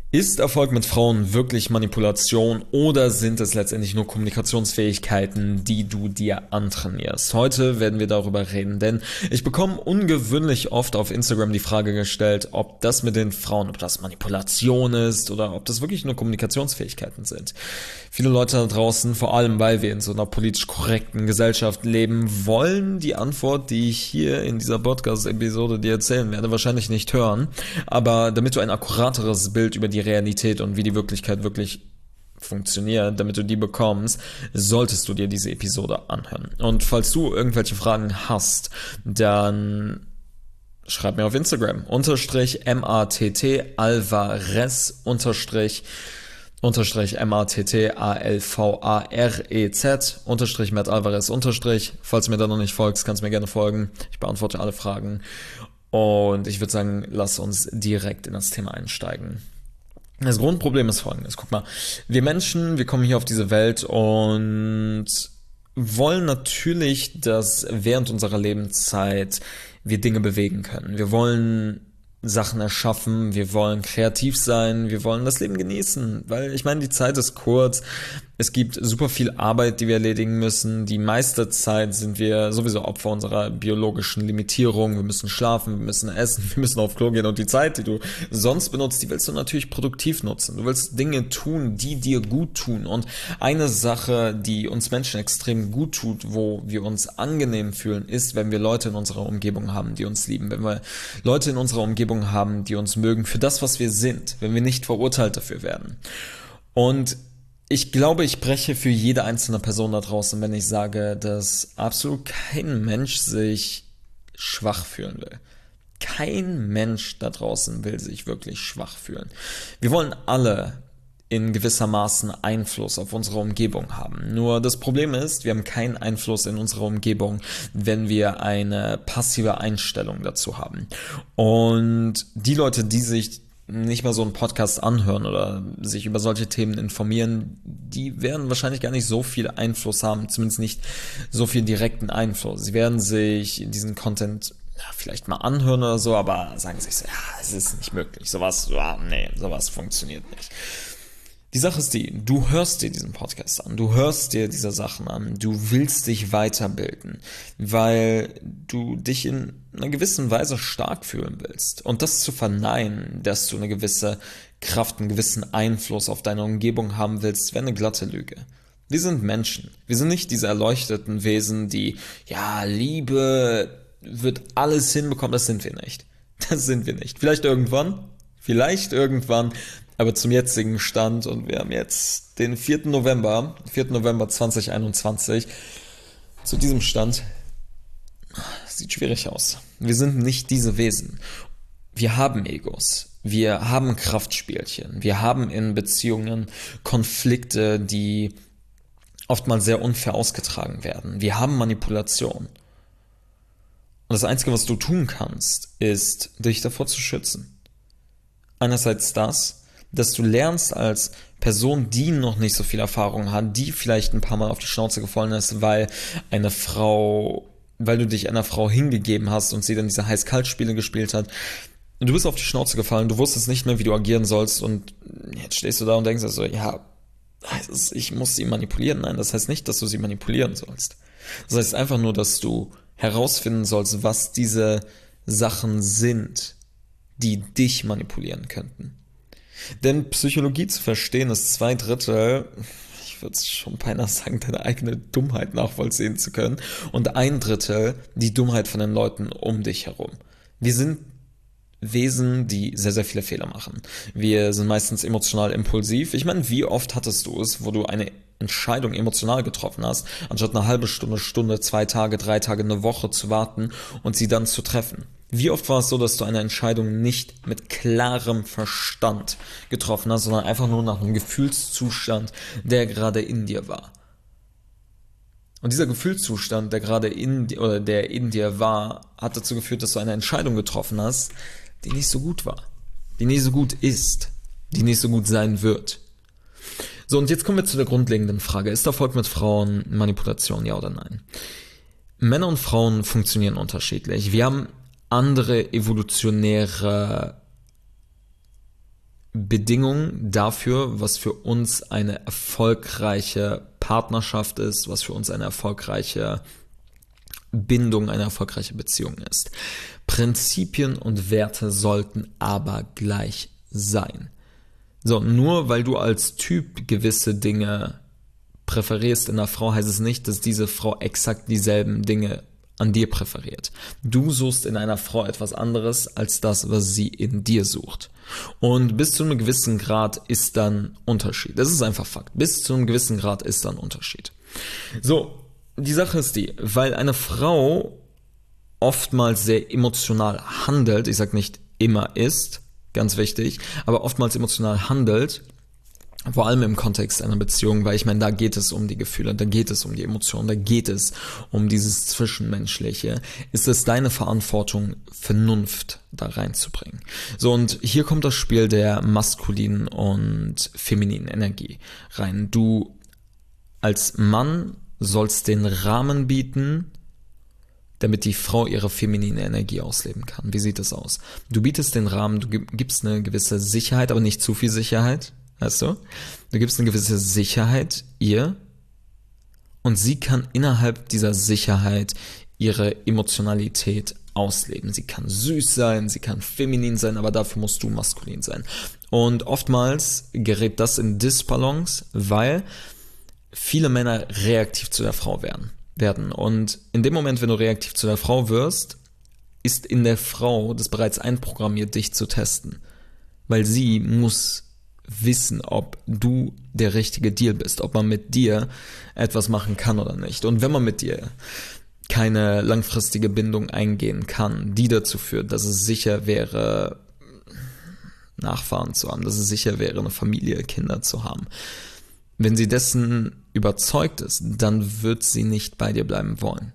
Ist Erfolg mit Frauen wirklich Manipulation oder sind es letztendlich nur Kommunikationsfähigkeiten, die du dir antrainierst? Heute werden wir darüber reden, denn ich bekomme ungewöhnlich oft auf Instagram die Frage gestellt, ob das mit den Frauen, ob das Manipulation ist oder ob das wirklich nur Kommunikationsfähigkeiten sind. Viele Leute da draußen, vor allem weil wir in so einer politisch korrekten Gesellschaft leben, wollen die Antwort, die ich hier in dieser Podcast-Episode dir erzählen werde, wahrscheinlich nicht hören. Aber damit du ein akkurateres Bild über die Realität und wie die Wirklichkeit wirklich funktioniert, damit du die bekommst, solltest du dir diese Episode anhören. Und falls du irgendwelche Fragen hast, dann schreib mir auf Instagram, _MATT Alvarez _MATT_ALVAREZ Matt Alvarez Falls du mir da noch nicht folgst, kannst du mir gerne folgen. Ich beantworte alle Fragen. Und ich würde sagen, lass uns direkt in das Thema einsteigen. Das Grundproblem ist folgendes. Guck mal, wir Menschen, wir kommen hier auf diese Welt und wollen natürlich, dass während unserer Lebenszeit wir Dinge bewegen können. Wir wollen Sachen erschaffen, wir wollen kreativ sein, wir wollen das Leben genießen, weil ich meine, die Zeit ist kurz, es gibt super viel Arbeit, die wir erledigen müssen, die meiste Zeit sind wir sowieso Opfer unserer biologischen Limitierung, wir müssen schlafen, wir müssen essen, wir müssen auf Klo gehen und die Zeit, die du sonst benutzt, die willst du natürlich produktiv nutzen, du willst Dinge tun, die dir gut tun und eine Sache, die uns Menschen extrem gut tut, wo wir uns angenehm fühlen, ist, wenn wir Leute in unserer Umgebung haben, die uns lieben, wenn wir Leute in unserer Umgebung haben, die uns mögen für das, was wir sind, wenn wir nicht verurteilt dafür werden. Und ich glaube, ich spreche für jede einzelne Person da draußen, wenn ich sage, dass absolut kein Mensch sich schwach fühlen will. Kein Mensch da draußen will sich wirklich schwach fühlen. Wir wollen alle in gewissermaßen Einfluss auf unsere Umgebung haben. Nur das Problem ist, wir haben keinen Einfluss in unserer Umgebung, wenn wir eine passive Einstellung dazu haben. Und die Leute, die sich nicht mal so einen Podcast anhören oder sich über solche Themen informieren, die werden wahrscheinlich gar nicht so viel Einfluss haben, zumindest nicht so viel direkten Einfluss. Sie werden sich diesen Content vielleicht mal anhören oder so, aber sagen sich so, ja, es ist nicht möglich, sowas funktioniert nicht. Die Sache ist die, du hörst dir diesen Podcast an, du hörst dir diese Sachen an, du willst dich weiterbilden, weil du dich in einer gewissen Weise stark fühlen willst. Und das zu verneinen, dass du eine gewisse Kraft, einen gewissen Einfluss auf deine Umgebung haben willst, wäre eine glatte Lüge. Wir sind Menschen. Wir sind nicht diese erleuchteten Wesen, die, ja, Liebe wird alles hinbekommen. Das sind wir nicht. Das sind wir nicht. Vielleicht irgendwann, aber zum jetzigen Stand, und wir haben jetzt den 4. November 2021, zu diesem Stand, sieht schwierig aus. Wir sind nicht diese Wesen. Wir haben Egos, wir haben Kraftspielchen, wir haben in Beziehungen Konflikte, die oftmals sehr unfair ausgetragen werden. Wir haben Manipulation. Und das Einzige, was du tun kannst, ist, dich davor zu schützen. Einerseits das, dass du lernst als Person, die noch nicht so viel Erfahrung hat, die vielleicht ein paar Mal auf die Schnauze gefallen ist, weil du dich einer Frau hingegeben hast und sie dann diese Heiß-Kalt-Spiele gespielt hat. Und du bist auf die Schnauze gefallen, du wusstest nicht mehr, wie du agieren sollst und jetzt stehst du da und denkst also, ja, ich muss sie manipulieren. Nein, das heißt nicht, dass du sie manipulieren sollst. Das heißt einfach nur, dass du herausfinden sollst, was diese Sachen sind, die dich manipulieren könnten. Denn Psychologie zu verstehen ist 2/3, ich würde es schon beinahe sagen, deine eigene Dummheit nachvollziehen zu können und 1/3 die Dummheit von den Leuten um dich herum. Wir sind Wesen, die sehr, sehr viele Fehler machen. Wir sind meistens emotional impulsiv. Ich meine, wie oft hattest du es, wo du eine Entscheidung emotional getroffen hast, anstatt eine halbe Stunde, 2 Tage, 3 Tage, eine Woche zu warten und sie dann zu treffen? Wie oft war es so, dass du eine Entscheidung nicht mit klarem Verstand getroffen hast, sondern einfach nur nach einem Gefühlszustand, der gerade in dir war? Und dieser Gefühlszustand, der in dir war, hat dazu geführt, dass du eine Entscheidung getroffen hast, die nicht so gut war, die nicht so gut ist, die nicht so gut sein wird. So, und jetzt kommen wir zu der grundlegenden Frage. Ist Erfolg mit Frauen Manipulation, ja oder nein? Männer und Frauen funktionieren unterschiedlich. Wir haben andere evolutionäre Bedingung dafür, was für uns eine erfolgreiche Partnerschaft ist, was für uns eine erfolgreiche Bindung, eine erfolgreiche Beziehung ist. Prinzipien und Werte sollten aber gleich sein. So, nur weil du als Typ gewisse Dinge präferierst in einer Frau, heißt es nicht, dass diese Frau exakt dieselben Dinge an dir präferiert. Du suchst in einer Frau etwas anderes als das, was sie in dir sucht. Und bis zu einem gewissen Grad ist dann Unterschied. Das ist einfach Fakt. Bis zu einem gewissen Grad ist dann Unterschied. So, die Sache ist die, weil eine Frau oftmals sehr emotional handelt, ich sag nicht immer ist, ganz wichtig, aber oftmals emotional handelt, vor allem im Kontext einer Beziehung, weil ich meine, da geht es um die Gefühle, da geht es um die Emotionen, da geht es um dieses Zwischenmenschliche, ist es deine Verantwortung, Vernunft da reinzubringen. So, und hier kommt das Spiel der maskulinen und femininen Energie rein. Du als Mann sollst den Rahmen bieten, damit die Frau ihre feminine Energie ausleben kann. Wie sieht das aus? Du bietest den Rahmen, du gibst eine gewisse Sicherheit, aber nicht zu viel Sicherheit. Weißt du? Du gibst eine gewisse Sicherheit ihr und sie kann innerhalb dieser Sicherheit ihre Emotionalität ausleben. Sie kann süß sein, sie kann feminin sein, aber dafür musst du maskulin sein. Und oftmals gerät das in Disbalance, weil viele Männer reaktiv zu der Frau werden. Und in dem Moment, wenn du reaktiv zu der Frau wirst, ist in der Frau das bereits einprogrammiert, dich zu testen. Weil sie muss wissen, ob du der richtige Deal bist, ob man mit dir etwas machen kann oder nicht. Und wenn man mit dir keine langfristige Bindung eingehen kann, die dazu führt, dass es sicher wäre, Nachfahren zu haben, dass es sicher wäre, eine Familie, Kinder zu haben. Wenn sie dessen überzeugt ist, dann wird sie nicht bei dir bleiben wollen.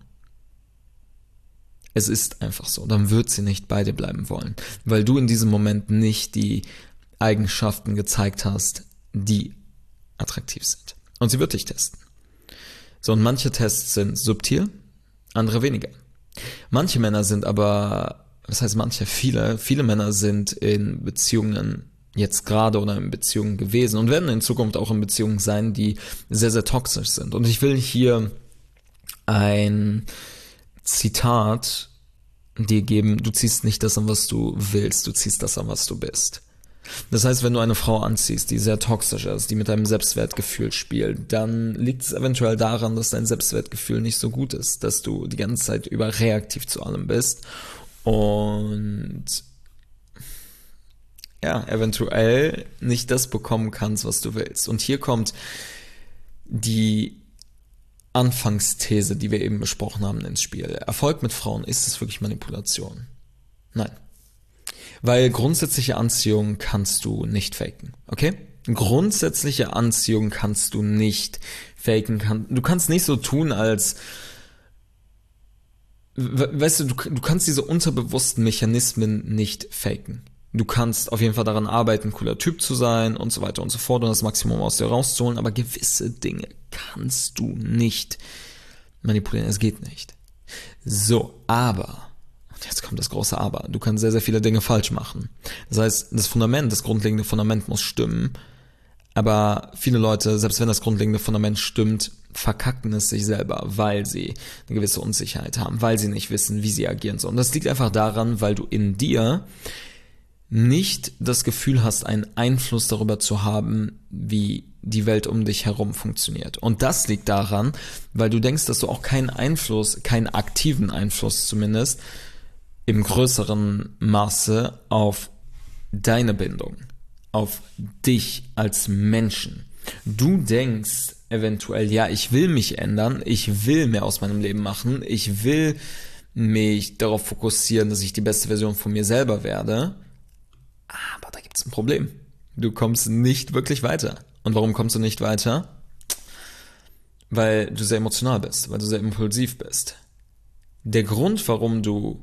Es ist einfach so, dann wird sie nicht bei dir bleiben wollen, weil du in diesem Moment nicht die Eigenschaften gezeigt hast, die attraktiv sind. Und sie wird dich testen. So, und manche Tests sind subtil, andere weniger. Manche Männer sind aber, was heißt manche? Viele Männer sind in Beziehungen jetzt gerade oder in Beziehungen gewesen und werden in Zukunft auch in Beziehungen sein, die sehr, sehr toxisch sind. Und ich will hier ein Zitat dir geben: Du ziehst nicht das an, was du willst, du ziehst das an, was du bist. Das heißt, wenn du eine Frau anziehst, die sehr toxisch ist, die mit deinem Selbstwertgefühl spielt, dann liegt es eventuell daran, dass dein Selbstwertgefühl nicht so gut ist, dass du die ganze Zeit überreaktiv zu allem bist und ja, eventuell nicht das bekommen kannst, was du willst. Und hier kommt die Anfangsthese, die wir eben besprochen haben, ins Spiel. Erfolg mit Frauen, ist es wirklich Manipulation? Nein. Weil grundsätzliche Anziehung kannst du nicht faken, okay? Grundsätzliche Anziehung kannst du nicht faken. Du kannst nicht so tun, als... Weißt du, du kannst diese unterbewussten Mechanismen nicht faken. Du kannst auf jeden Fall daran arbeiten, cooler Typ zu sein und so weiter und so fort und das Maximum aus dir rauszuholen, aber gewisse Dinge kannst du nicht manipulieren. Es geht nicht. So, aber... Jetzt kommt das große Aber. Du kannst sehr, sehr viele Dinge falsch machen. Das heißt, das grundlegende Fundament muss stimmen. Aber viele Leute, selbst wenn das grundlegende Fundament stimmt, verkacken es sich selber, weil sie eine gewisse Unsicherheit haben, weil sie nicht wissen, wie sie agieren sollen. Und das liegt einfach daran, weil du in dir nicht das Gefühl hast, einen Einfluss darüber zu haben, wie die Welt um dich herum funktioniert. Und das liegt daran, weil du denkst, dass du auch keinen aktiven Einfluss zumindest, im größeren Maße auf deine Bindung, auf dich als Menschen. Du denkst eventuell, ja, ich will mich ändern, ich will mehr aus meinem Leben machen, ich will mich darauf fokussieren, dass ich die beste Version von mir selber werde, aber da gibt es ein Problem. Du kommst nicht wirklich weiter. Und warum kommst du nicht weiter? Weil du sehr emotional bist, weil du sehr impulsiv bist. Der Grund, warum du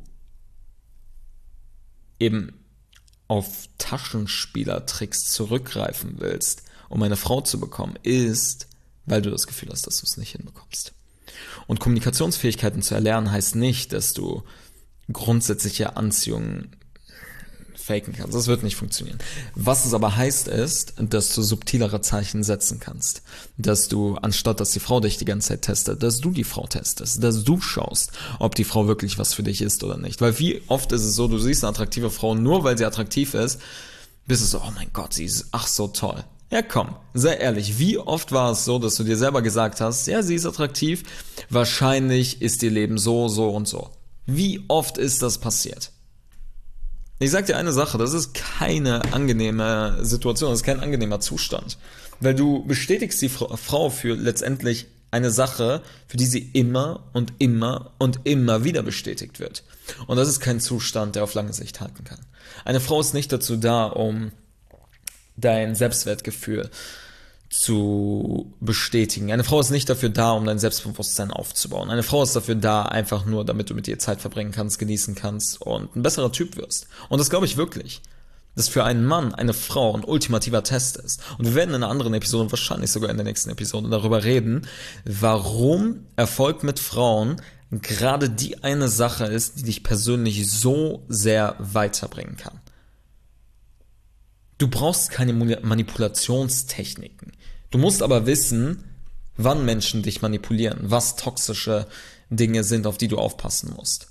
eben auf Taschenspielertricks zurückgreifen willst, um eine Frau zu bekommen, ist, weil du das Gefühl hast, dass du es nicht hinbekommst. Und Kommunikationsfähigkeiten zu erlernen heißt nicht, dass du grundsätzliche Anziehung faken kannst. Das wird nicht funktionieren. Was es aber heißt ist, dass du subtilere Zeichen setzen kannst. Dass du, anstatt dass die Frau dich die ganze Zeit testet, dass du die Frau testest. Dass du schaust, ob die Frau wirklich was für dich ist oder nicht. Weil wie oft ist es so, du siehst eine attraktive Frau, nur weil sie attraktiv ist, bist du so, oh mein Gott, sie ist ach so toll. Ja komm, sei ehrlich, wie oft war es so, dass du dir selber gesagt hast, ja, sie ist attraktiv, wahrscheinlich ist ihr Leben so, so und so. Wie oft ist das passiert? Ich sag dir eine Sache, das ist keine angenehme Situation, das ist kein angenehmer Zustand. Weil du bestätigst die Frau für letztendlich eine Sache, für die sie immer und immer und immer wieder bestätigt wird. Und das ist kein Zustand, der auf lange Sicht halten kann. Eine Frau ist nicht dazu da, um dein Selbstwertgefühl zu bestätigen. Eine Frau ist nicht dafür da, um dein Selbstbewusstsein aufzubauen. Eine Frau ist dafür da, einfach nur, damit du mit ihr Zeit verbringen kannst, genießen kannst und ein besserer Typ wirst. Und das glaube ich wirklich. Dass für einen Mann eine Frau ein ultimativer Test ist. Und wir werden in einer anderen Episode, wahrscheinlich sogar in der nächsten Episode, darüber reden, warum Erfolg mit Frauen gerade die eine Sache ist, die dich persönlich so sehr weiterbringen kann. Du brauchst keine Manipulationstechniken. Du musst aber wissen, wann Menschen dich manipulieren, was toxische Dinge sind, auf die du aufpassen musst.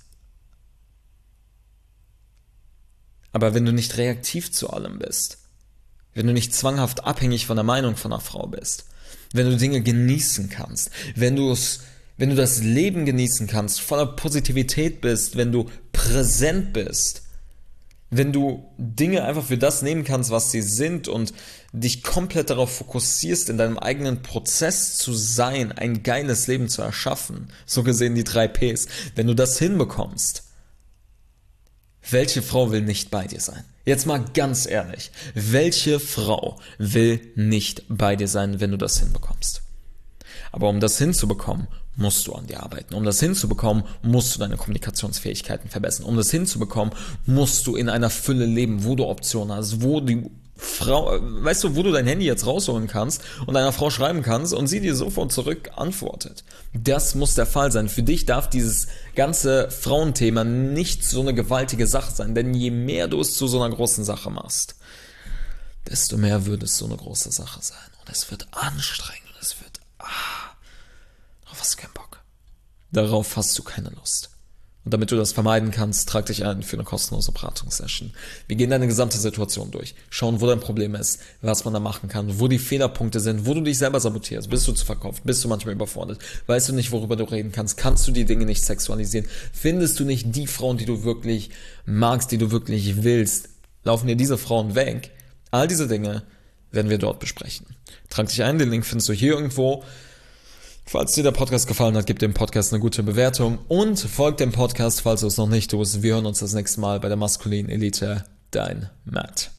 Aber wenn du nicht reaktiv zu allem bist, wenn du nicht zwanghaft abhängig von der Meinung von einer Frau bist, wenn du Dinge genießen kannst, wenn du das Leben genießen kannst, voller Positivität bist, wenn du präsent bist, wenn du Dinge einfach für das nehmen kannst, was sie sind und dich komplett darauf fokussierst, in deinem eigenen Prozess zu sein, ein geiles Leben zu erschaffen, so gesehen die 3 Ps, wenn du das hinbekommst, welche Frau will nicht bei dir sein? Jetzt mal ganz ehrlich, welche Frau will nicht bei dir sein, wenn du das hinbekommst? Aber um das hinzubekommen, musst du an dir arbeiten. Um das hinzubekommen, musst du deine Kommunikationsfähigkeiten verbessern. Um das hinzubekommen, musst du in einer Fülle leben, wo du Optionen hast, wo die Frau, weißt du, wo du dein Handy jetzt rausholen kannst und einer Frau schreiben kannst und sie dir sofort zurück antwortet. Das muss der Fall sein. Für dich darf dieses ganze Frauenthema nicht so eine gewaltige Sache sein, denn je mehr du es zu so einer großen Sache machst, desto mehr wird es so eine große Sache sein. Und es wird anstrengend und es wird, darauf hast du keinen Bock. Darauf hast du keine Lust. Und damit du das vermeiden kannst, trag dich ein für eine kostenlose Beratungssession. Wir gehen deine gesamte Situation durch, schauen, wo dein Problem ist, was man da machen kann, wo die Fehlerpunkte sind, wo du dich selber sabotierst. Bist du zu verkauft? Bist du manchmal überfordert? Weißt du nicht, worüber du reden kannst? Kannst du die Dinge nicht sexualisieren? Findest du nicht die Frauen, die du wirklich magst, die du wirklich willst? Laufen dir diese Frauen weg? All diese Dinge werden wir dort besprechen. Trag dich ein, den Link findest du hier irgendwo. Falls dir der Podcast gefallen hat, gib dem Podcast eine gute Bewertung und folg dem Podcast, falls du es noch nicht tust. Wir hören uns das nächste Mal bei der Maskulinen Elite. Dein Matt.